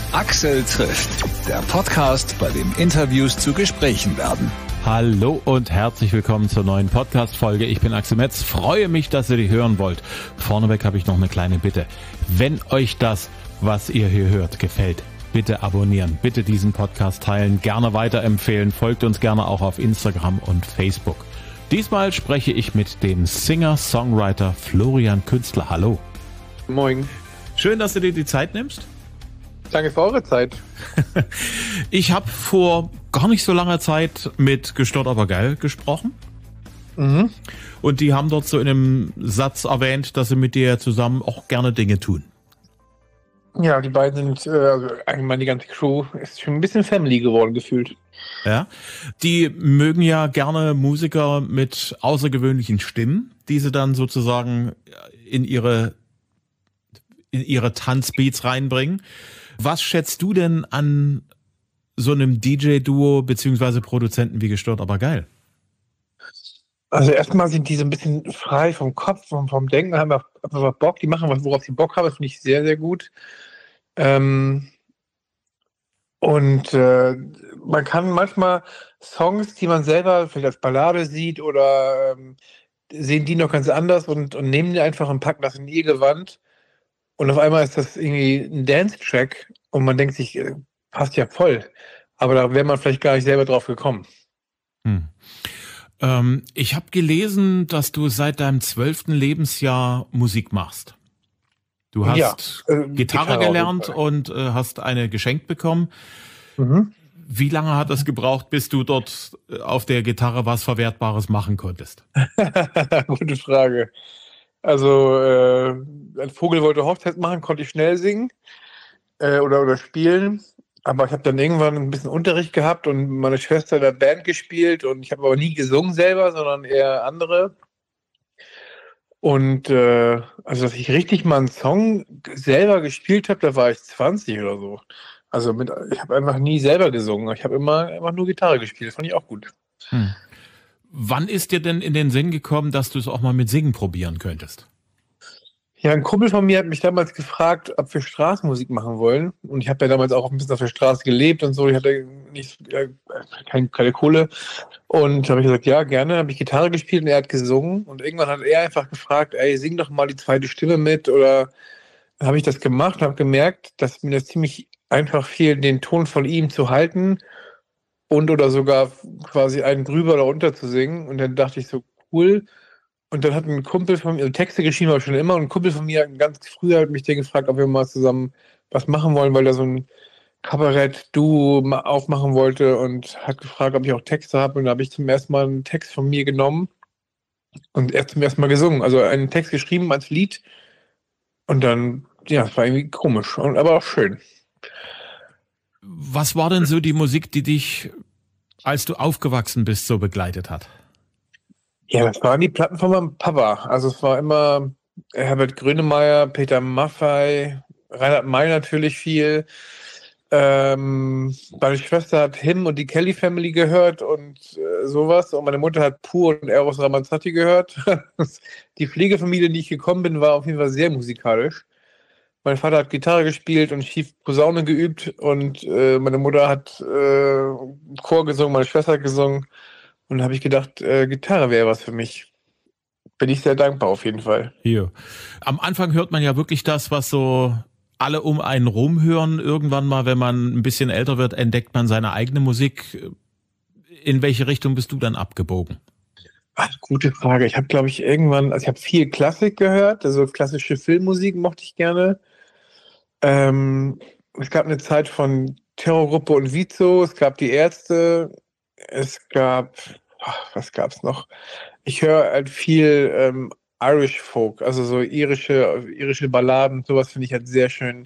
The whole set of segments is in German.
Axel trifft, der Podcast, bei dem Interviews zu Gesprächen werden. Hallo und herzlich willkommen zur neuen Podcast-Folge. Ich bin Axel Metz, freue mich, dass ihr die hören wollt. Vorneweg habe ich noch eine kleine Bitte. Wenn euch das, was ihr hier hört, gefällt, bitte abonnieren, bitte diesen Podcast teilen, gerne weiterempfehlen, folgt uns gerne auch auf Instagram und Facebook. Diesmal spreche ich mit dem Singer-Songwriter Florian Künstler. Hallo. Moin. Schön, dass du dir die Zeit nimmst. Danke für eure Zeit. Ich habe vor gar nicht so langer Zeit mit Gestört aber geil gesprochen. Mhm. Und die haben dort so in einem Satz erwähnt, dass sie mit dir zusammen auch gerne Dinge tun. Ja, die beiden sind, also allgemein die ganze Crew ist schon ein bisschen Family geworden gefühlt. Ja, die mögen ja gerne Musiker mit außergewöhnlichen Stimmen, die sie dann sozusagen in ihre Tanzbeats reinbringen. Was schätzt du denn an so einem DJ-Duo beziehungsweise Produzenten wie Gestört aber geil? Also erstmal sind die so ein bisschen frei vom Kopf, vom Denken, haben einfach Bock, die machen was, worauf sie Bock haben, das finde ich sehr, sehr gut. Und man kann manchmal Songs, die man selber vielleicht als Ballade sieht oder sehen die noch ganz anders und nehmen die einfach und packen das in ihr Gewand. Und auf einmal ist das irgendwie ein Dance-Track und man denkt sich, passt ja voll. Aber da wäre man vielleicht gar nicht selber drauf gekommen. Ich habe gelesen, dass du seit deinem 12. Lebensjahr Musik machst. Du hast Gitarre gelernt und hast eine geschenkt bekommen. Mhm. Wie lange hat es gebraucht, bis du dort auf der Gitarre was Verwertbares machen konntest? Gute Frage. Also ein Vogel wollte Hochzeit machen, konnte ich schnell singen oder spielen. Aber ich habe dann irgendwann ein bisschen Unterricht gehabt und meine Schwester in der Band gespielt und ich habe aber nie gesungen selber, sondern eher andere. Und also dass ich richtig mal einen Song selber gespielt habe, da war ich 20 oder so. Also ich habe einfach nie selber gesungen. Ich habe immer einfach nur Gitarre gespielt. Das fand ich auch gut. Wann ist dir denn in den Sinn gekommen, dass du es auch mal mit Singen probieren könntest? Ja, ein Kumpel von mir hat mich damals gefragt, ob wir Straßenmusik machen wollen. Und ich habe ja damals auch ein bisschen auf der Straße gelebt und so. Ich hatte keine Kohle. Und da habe ich gesagt, ja, gerne. Habe ich Gitarre gespielt und er hat gesungen. Und irgendwann hat er einfach gefragt, ey, sing doch mal die zweite Stimme mit. Oder dann habe ich das gemacht und habe gemerkt, dass mir das ziemlich einfach fiel, den Ton von ihm zu halten und oder sogar quasi einen drüber oder unter zu singen. Und dann dachte ich so, cool. Und dann hat ein Kumpel von mir, also Texte geschrieben habe ich schon immer, und ein Kumpel von mir ganz früher hat mich gefragt, ob wir mal zusammen was machen wollen, weil er so ein Kabarett-Duo aufmachen wollte und hat gefragt, ob ich auch Texte habe. Und da habe ich zum ersten Mal einen Text von mir genommen und erst zum ersten Mal gesungen. Also einen Text geschrieben als Lied. Und dann, ja, es war irgendwie komisch, aber auch schön. Was war denn so die Musik, die dich, als du aufgewachsen bist, so begleitet hat? Ja, das waren die Platten von meinem Papa. Also es war immer Herbert Grönemeyer, Peter Maffay, Reinhard May natürlich viel. Meine Schwester hat Him und die Kelly Family gehört und sowas. Und meine Mutter hat Pur und Eros Ramazzotti gehört. Die Pflegefamilie, in die ich gekommen bin, war auf jeden Fall sehr musikalisch. Mein Vater hat Gitarre gespielt und schief Posaune geübt und meine Mutter hat Chor gesungen, meine Schwester hat gesungen. Und da habe ich gedacht, Gitarre wäre was für mich. Bin ich sehr dankbar auf jeden Fall. Hier. Am Anfang hört man ja wirklich das, was so alle um einen rum hören. Irgendwann mal, wenn man ein bisschen älter wird, entdeckt man seine eigene Musik. In welche Richtung bist du dann abgebogen? Ach, gute Frage. Ich habe, glaube ich, ich habe viel Klassik gehört. Also klassische Filmmusik mochte ich gerne. Es gab eine Zeit von Terrorgruppe und Vizo. Es gab die Ärzte. Es gab, was gab's noch? Ich höre halt viel Irish Folk, also so irische Balladen, sowas finde ich halt sehr schön.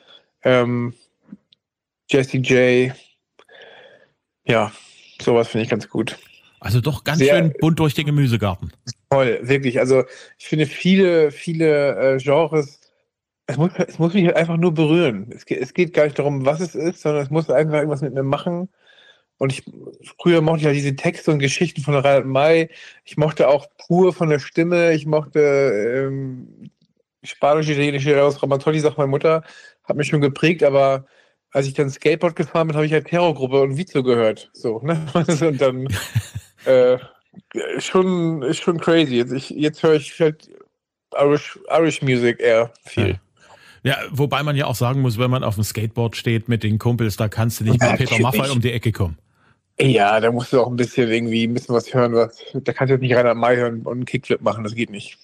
Jessie J, ja, sowas finde ich ganz gut. Also doch ganz schön bunt durch den Gemüsegarten. Toll, wirklich. Also ich finde viele Genres, es muss mich halt einfach nur berühren. Es geht gar nicht darum, was es ist, sondern es muss einfach irgendwas mit mir machen. Und früher mochte ich ja diese Texte und Geschichten von Reinhard May. Ich mochte auch Pur von der Stimme. Ich mochte spanisch-italienische Eros Ramazzotti, sagt meine Mutter, hat mich schon geprägt, aber als ich dann Skateboard gefahren bin, habe ich halt Terrorgruppe und Vizo gehört. So, ne? Und dann ist schon crazy. Jetzt höre ich halt Irish Music eher viel. Ja, wobei man ja auch sagen muss, wenn man auf dem Skateboard steht mit den Kumpels, da kannst du nicht mit Peter Maffay um die Ecke kommen. Ja, da musst du auch ein bisschen was hören. Da kannst du jetzt nicht Reinhard May hören und einen Kickflip machen, das geht nicht.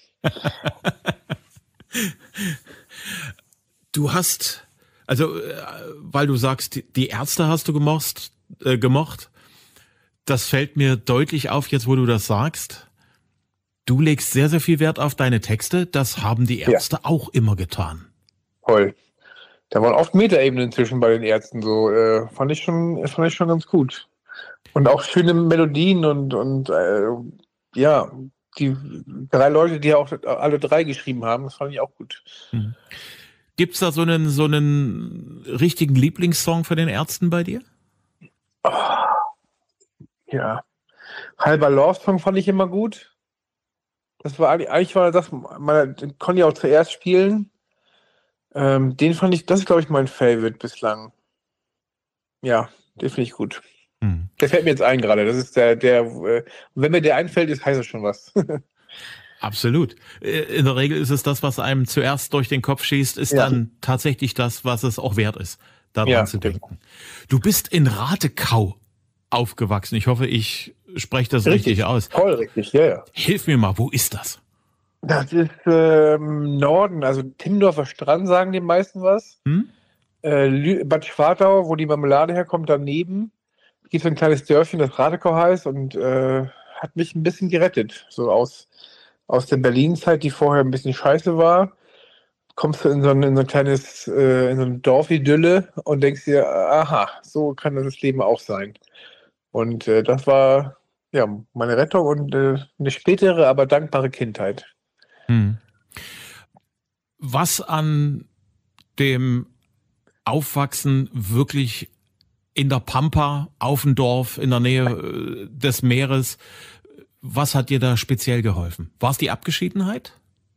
Du hast, weil du sagst, die Ärzte hast du gemocht. Das fällt mir deutlich auf, jetzt wo du das sagst. Du legst sehr, sehr viel Wert auf deine Texte. Das haben die Ärzte auch immer getan. Voll. Da waren oft Metaebenen zwischen bei den Ärzten so. Fand ich schon ganz gut. Und auch schöne Melodien und die 3 Leute, die ja auch alle 3 geschrieben haben, das fand ich auch gut. Mhm. Gibt's da so einen richtigen Lieblingssong für den Ärzten bei dir? Oh, ja. Halber Love Song fand ich immer gut. Das war eigentlich das, den konnte ich auch zuerst spielen. Den fand ich, das ist glaube ich mein Favorite bislang. Ja, den finde ich gut. Der fällt mir jetzt ein gerade. Das ist wenn mir der einfällt, heißt das schon was. Absolut. In der Regel ist es das, was einem zuerst durch den Kopf schießt, ist dann tatsächlich das, was es auch wert ist, daran zu denken. Du bist in Ratekau aufgewachsen. Ich hoffe, ich spreche das richtig aus. Voll richtig, ja. Hilf mir mal, wo ist das? Das ist Norden, also Timmendorfer Strand, sagen die meisten was. Bad Schwartau, wo die Marmelade herkommt, daneben. Gibt es ein kleines Dörfchen, das Ratekau heißt und hat mich ein bisschen gerettet. So aus der Berlin-Zeit, die vorher ein bisschen scheiße war, kommst du in so ein Dorfidylle und denkst dir, aha, so kann das Leben auch sein. Und das war meine Rettung und eine spätere, aber dankbare Kindheit. Was an dem Aufwachsen wirklich in der Pampa, auf dem Dorf, in der Nähe des Meeres, was hat dir da speziell geholfen? War es die Abgeschiedenheit?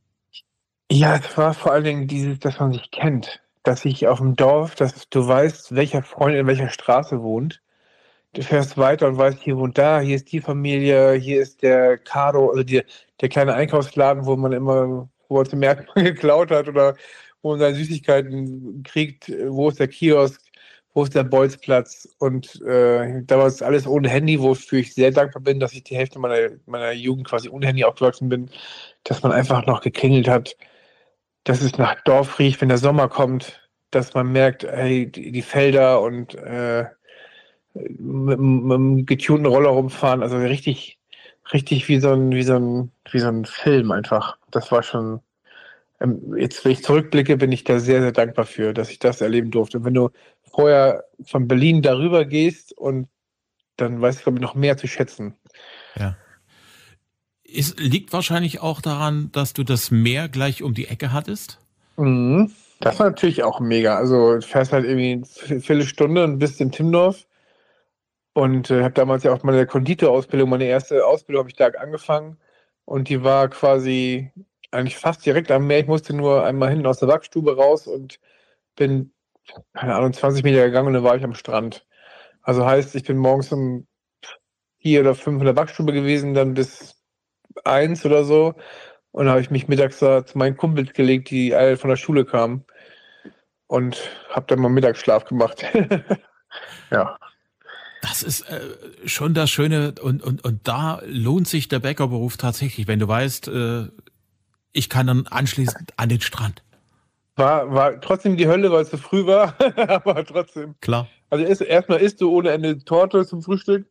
Ja, es war vor allen Dingen dieses, dass man sich kennt. Dass ich auf dem Dorf, dass du weißt, welcher Freund in welcher Straße wohnt. Du fährst weiter und weißt, hier wohnt hier ist die Familie, hier ist der Cardo, also der kleine Einkaufsladen, wo er zum Märkten geklaut hat oder wo man seine Süßigkeiten kriegt, wo ist der Kiosk, wo ist der Bolzplatz und da war es alles ohne Handy, wofür ich sehr dankbar bin, dass ich die Hälfte meiner Jugend quasi ohne Handy aufgewachsen bin, dass man einfach noch geklingelt hat, dass es nach Dorf riecht, wenn der Sommer kommt, dass man merkt, hey, die Felder und mit einem getunten Roller rumfahren, also richtig wie so ein Film einfach. Das war schon, jetzt, wenn ich zurückblicke, bin ich da sehr, sehr dankbar für, dass ich das erleben durfte. Und wenn du vorher von Berlin darüber gehst und dann weißt du, glaube ich, noch mehr zu schätzen. Ja. Es liegt wahrscheinlich auch daran, dass du das Meer gleich um die Ecke hattest? Mhm. Das war natürlich auch mega. Also du fährst halt irgendwie eine Viertelstunde und bist in Timmendorf. Und habe damals ja auch meine Konditorausbildung, meine erste Ausbildung habe ich da angefangen. Und die war quasi eigentlich fast direkt am Meer. Ich musste nur einmal hinten aus der Backstube raus und bin, keine Ahnung, 20 Meter gegangen und dann war ich am Strand. Also heißt, ich bin morgens um 4 oder 5 in der Backstube gewesen, dann bis 1 oder so. Und dann habe ich mich mittags da zu meinen Kumpels gelegt, die alle von der Schule kamen. Und habe dann mal Mittagsschlaf gemacht. Ja. Das ist schon das Schöne und da lohnt sich der Bäckerberuf tatsächlich, wenn du weißt, ich kann dann anschließend an den Strand. War trotzdem die Hölle, weil es so früh war, aber trotzdem. Klar. Also erstmal isst du ohne Ende Torte zum Frühstück,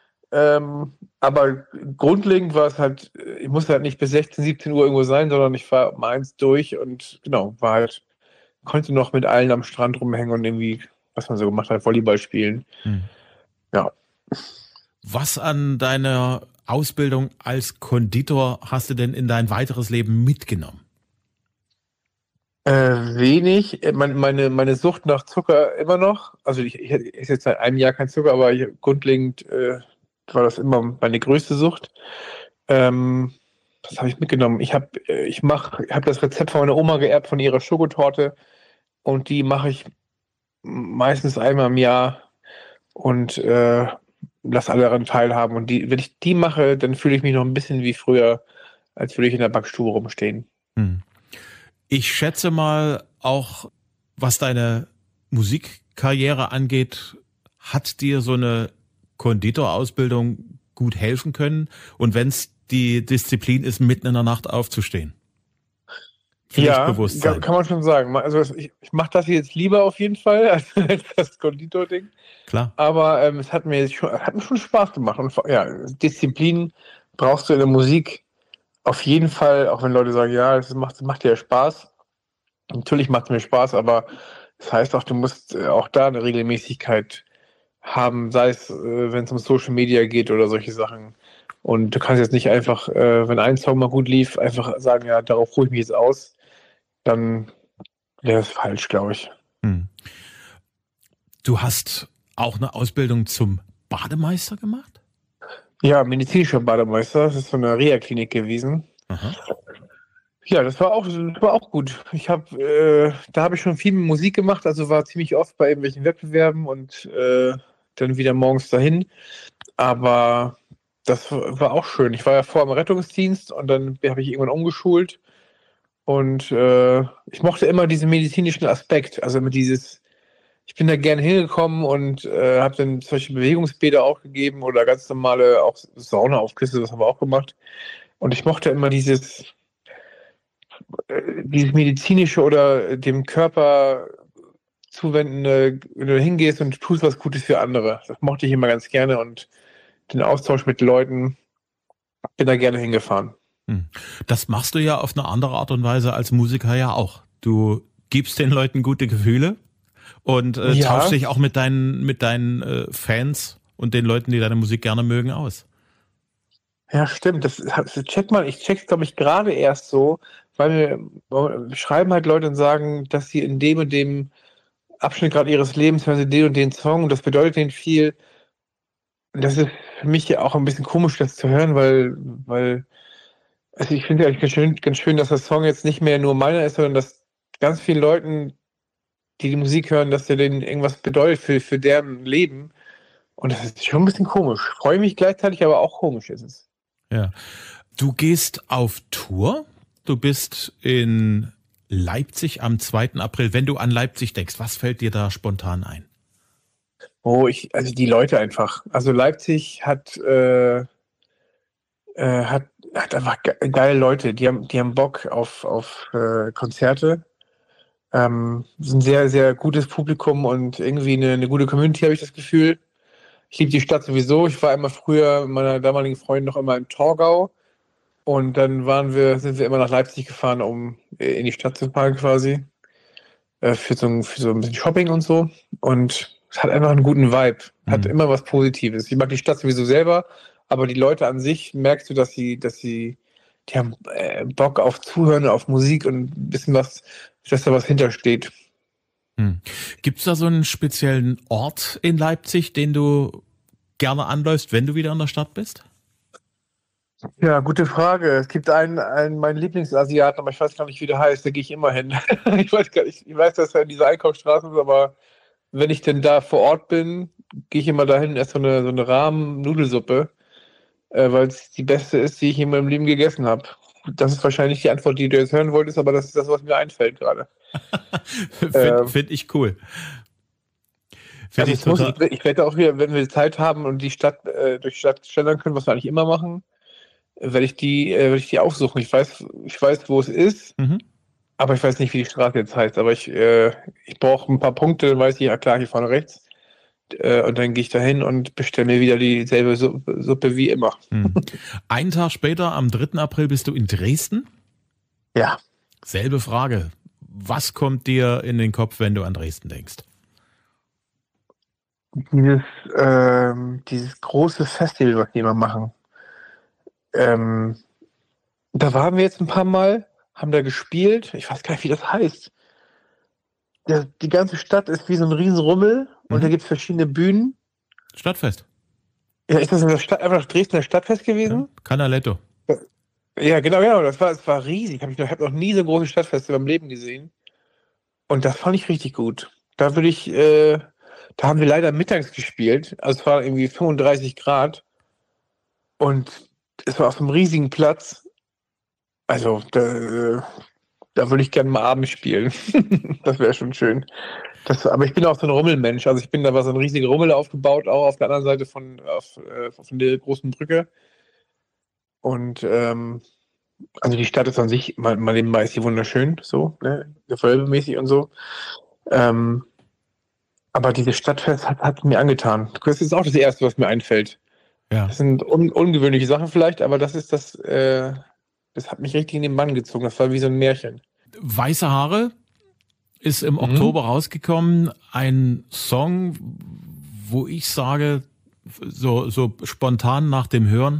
aber grundlegend war es halt, ich musste halt nicht bis 16, 17 Uhr irgendwo sein, sondern ich war um 1 durch und genau, konnte noch mit allen am Strand rumhängen und irgendwie, was man so gemacht hat, Volleyball spielen. Ja. Was an deiner Ausbildung als Konditor hast du denn in dein weiteres Leben mitgenommen? Wenig. Meine Sucht nach Zucker immer noch. Also ich esse jetzt seit einem Jahr kein Zucker, aber grundlegend war das immer meine größte Sucht. Was habe ich mitgenommen? Ich hab das Rezept von meiner Oma geerbt von ihrer Schokotorte und die mache ich meistens einmal im Jahr und lasse alle daran teilhaben. Und wenn ich die mache, dann fühle ich mich noch ein bisschen wie früher, als würde ich in der Backstube rumstehen. Hm. Ich schätze mal, auch was deine Musikkarriere angeht, hat dir so eine Konditorausbildung gut helfen können. Und wenn es die Disziplin ist, mitten in der Nacht aufzustehen. Pflichtbewusstsein. Kann man schon sagen. Also ich mache das jetzt lieber auf jeden Fall als das Konditor-Ding. Klar. Aber es hat mir schon Spaß gemacht. Und ja, Disziplin brauchst du in der Musik auf jeden Fall, auch wenn Leute sagen, ja, das macht dir ja Spaß. Natürlich macht es mir Spaß, aber das heißt auch, du musst auch da eine Regelmäßigkeit haben, sei es, wenn es um Social Media geht oder solche Sachen. Und du kannst jetzt nicht einfach, wenn ein Song mal gut lief, einfach sagen, ja, darauf ruhe ich mich jetzt aus. Dann wäre es falsch, glaube ich. Hm. Du hast auch eine Ausbildung zum Bademeister gemacht? Ja, medizinischer Bademeister. Das ist so eine Reha-Klinik gewesen. Aha. Ja, das war auch gut. Da habe ich schon viel Musik gemacht, also war ziemlich oft bei irgendwelchen Wettbewerben und dann wieder morgens dahin. Aber das war auch schön. Ich war ja vorher im Rettungsdienst und dann habe ich irgendwann umgeschult. Und ich mochte immer diesen medizinischen Aspekt, also immer ich bin da gerne hingekommen und habe dann solche Bewegungsbäder auch gegeben oder ganz normale auch Saunaaufgüsse, das haben wir auch gemacht. Und ich mochte immer dieses medizinische oder dem Körper zuwendende, wenn du hingehst und tust was Gutes für andere. Das mochte ich immer ganz gerne und den Austausch mit Leuten, bin da gerne hingefahren. Das machst du ja auf eine andere Art und Weise als Musiker ja auch. Du gibst den Leuten gute Gefühle und tauschst dich auch mit deinen Fans und den Leuten, die deine Musik gerne mögen, aus. Ja, stimmt. Ich check's, glaube ich, gerade erst so, weil mir schreiben halt Leute und sagen, dass sie in dem und dem Abschnitt gerade ihres Lebens hören sie den und den Song und das bedeutet ihnen viel. Und das ist für mich ja auch ein bisschen komisch, das zu hören, weil also ich finde ja ganz schön, dass der Song jetzt nicht mehr nur meiner ist, sondern dass ganz vielen Leuten, die Musik hören, dass der denen irgendwas bedeutet für deren Leben. Und das ist schon ein bisschen komisch. Freue mich gleichzeitig, aber auch komisch ist es. Ja. Du gehst auf Tour. Du bist in Leipzig am 2. April. Wenn du an Leipzig denkst, was fällt dir da spontan ein? Also die Leute einfach. Also Leipzig hat einfach geile Leute. Die haben Bock auf Konzerte. Ist ein sehr, sehr gutes Publikum und irgendwie eine gute Community, habe ich das Gefühl. Ich liebe die Stadt sowieso. Ich war immer früher mit meiner damaligen Freundin noch immer im Torgau. Und dann sind wir immer nach Leipzig gefahren, um in die Stadt zu fahren quasi. Für so ein bisschen Shopping und so. Und es hat einfach einen guten Vibe. Hat immer was Positives. Ich mag die Stadt sowieso selber, aber die Leute an sich merkst du, die haben Bock auf Zuhören, auf Musik und ein bisschen dass da was hintersteht. Gibt es da so einen speziellen Ort in Leipzig, den du gerne anläufst, wenn du wieder in der Stadt bist? Ja, gute Frage. Es gibt meinen Lieblingsasiaten, aber ich weiß gar nicht, wie der heißt. Da gehe ich immer hin. Ich weiß gar nicht. Ich weiß, dass er in dieser Einkaufsstraße ist, aber wenn ich denn da vor Ort bin, gehe ich immer dahin, esse so eine Ramen-Nudelsuppe, weil es die beste ist, die ich in meinem Leben gegessen habe. Das ist wahrscheinlich die Antwort, die du jetzt hören wolltest, aber das ist das, was mir einfällt gerade. Find ich cool. Ich werde auch wieder, wenn wir Zeit haben und die Stadt durch die Stadt schlendern können, was wir eigentlich immer machen, werde ich die aufsuchen. Ich weiß, wo es ist, aber ich weiß nicht, wie die Straße jetzt heißt. Aber ich brauche ein paar Punkte, dann weiß ich, ja klar, hier vorne rechts. Und dann gehe ich da hin und bestelle mir wieder dieselbe Suppe wie immer. Einen Tag später, am 3. April, bist du in Dresden? Ja. Selbe Frage. Was kommt dir in den Kopf, wenn du an Dresden denkst? Dieses große Festival, was die immer machen. Da waren wir jetzt ein paar Mal, haben da gespielt. Ich weiß gar nicht, wie das heißt. Die ganze Stadt ist wie so ein Riesenrummel und da gibt es verschiedene Bühnen. Stadtfest. Ja, ist das einfach Dresdner Stadtfest gewesen? Ja, Canaletto. Ja, genau. Es war riesig. Ich habe noch nie so große Stadtfeste in meinem Leben gesehen. Und das fand ich richtig gut. Da würde ich, da haben wir leider mittags gespielt. Also es war irgendwie 35 Grad und es war auf einem riesigen Platz. Also da würde ich gerne mal abends spielen. Das wäre schon schön. Aber ich bin auch so ein Rummelmensch. Also da war so ein riesiger Rummel aufgebaut, auch auf der anderen Seite von der großen Brücke. Und also die Stadt ist an sich, mal nebenbei ist sie wunderschön, so, ne, gewölbemäßig und so. Aber diese Stadtfest hat mir angetan. Das ist auch das Erste, was mir einfällt. Ja. Das sind ungewöhnliche Sachen vielleicht, aber das hat mich richtig in den Bann gezogen. Das war wie so ein Märchen. Weiße Haare ist im Oktober rausgekommen. Ein Song, wo ich sage, so spontan nach dem Hören,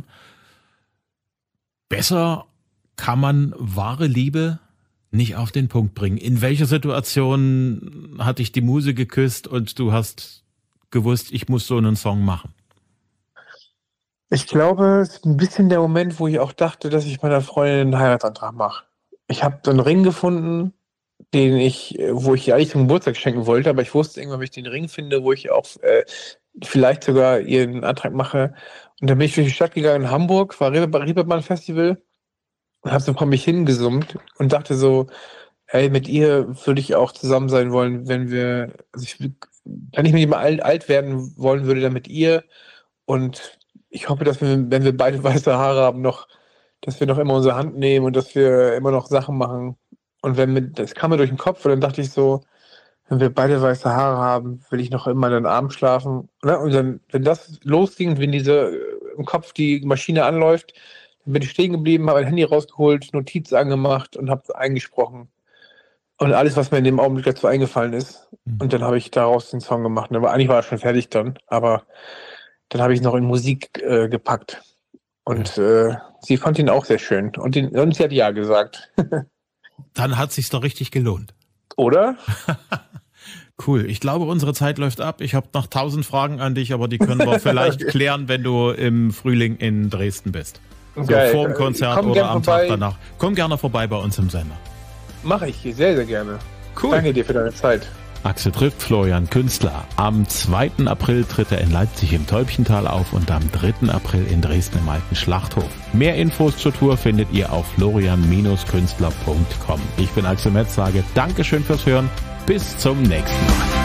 besser kann man wahre Liebe nicht auf den Punkt bringen. In welcher Situation hat dich die Muse geküsst und du hast gewusst, ich muss so einen Song machen? Ich glaube, es ist ein bisschen der Moment, wo ich auch dachte, dass ich meiner Freundin einen Heiratsantrag mache. Ich habe so einen Ring gefunden, wo ich ihr eigentlich zum Geburtstag schenken wollte, aber ich wusste irgendwann, wenn ich den Ring finde, wo ich auch vielleicht sogar ihr einen Antrag mache. Und dann bin ich durch die Stadt gegangen in Hamburg, war Reeperbahn Festival und habe so vor mich hingesummt und dachte so, ey, mit ihr würde ich auch zusammen sein wollen, wenn ich mit ihr mal alt werden wollen würde, dann mit ihr. Und ich hoffe, dass wir, wenn wir beide weiße Haare haben, dass wir noch immer unsere Hand nehmen und dass wir immer noch Sachen machen. Und das kam mir durch den Kopf und dann dachte ich so, wenn wir beide weiße Haare haben, will ich noch immer in den Arm schlafen. Und dann, wenn das losging, wenn im Kopf die Maschine anläuft, dann bin ich stehen geblieben, habe mein Handy rausgeholt, Notiz angemacht und habe eingesprochen. Und alles, was mir in dem Augenblick dazu eingefallen ist. Und dann habe ich daraus den Song gemacht. Aber eigentlich war er schon fertig dann, aber dann habe ich es noch in Musik gepackt. Und sie fand ihn auch sehr schön. Und sie hat ja gesagt. Dann hat es sich doch richtig gelohnt. Oder? Cool. Ich glaube, unsere Zeit läuft ab. Ich habe noch 1000 Fragen an dich, aber die können wir vielleicht klären, wenn du im Frühling in Dresden bist. So vor dem Konzert oder am Tag danach. Komm gerne vorbei bei uns im Sender. Mache ich sehr, sehr gerne. Cool. Danke dir für deine Zeit. Axel trifft Florian Künstler. Am 2. April tritt er in Leipzig im Täubchental auf und am 3. April in Dresden im Alten Schlachthof. Mehr Infos zur Tour findet ihr auf florian-künstler.com. Ich bin Axel Metz, sage Dankeschön fürs Hören. Bis zum nächsten Mal.